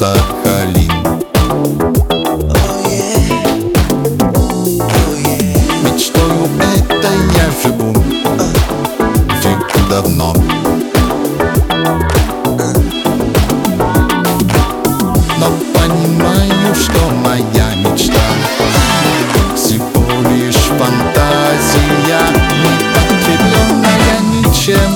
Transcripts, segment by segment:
Сахалин. Мечтою этой я живу век давно. Но понимаю, что моя мечта всего лишь фантазия, не подкрепленная ничем.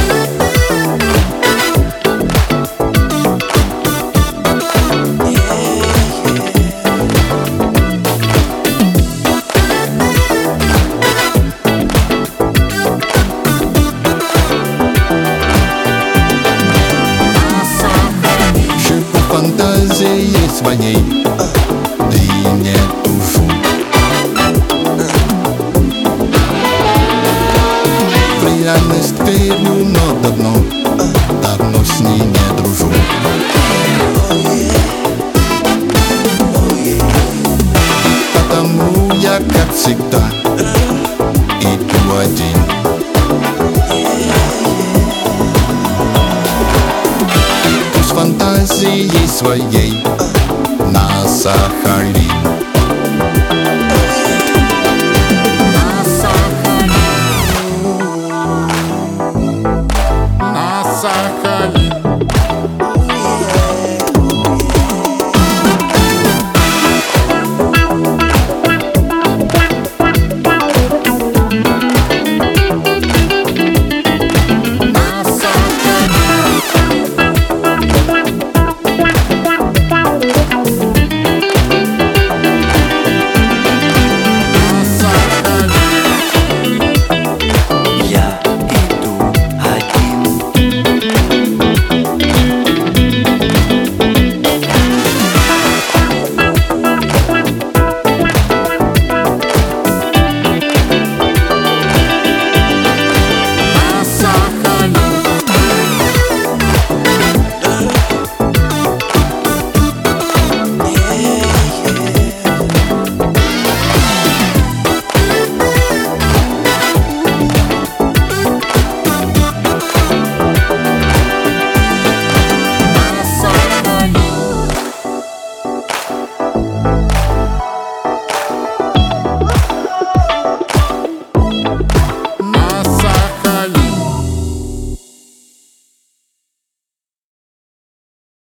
Фантазией своей, да и не тушу. В реальность верю, но давно с ней не дружу. Потому я, как всегда, иду один. Фантазией своей на Сахалин.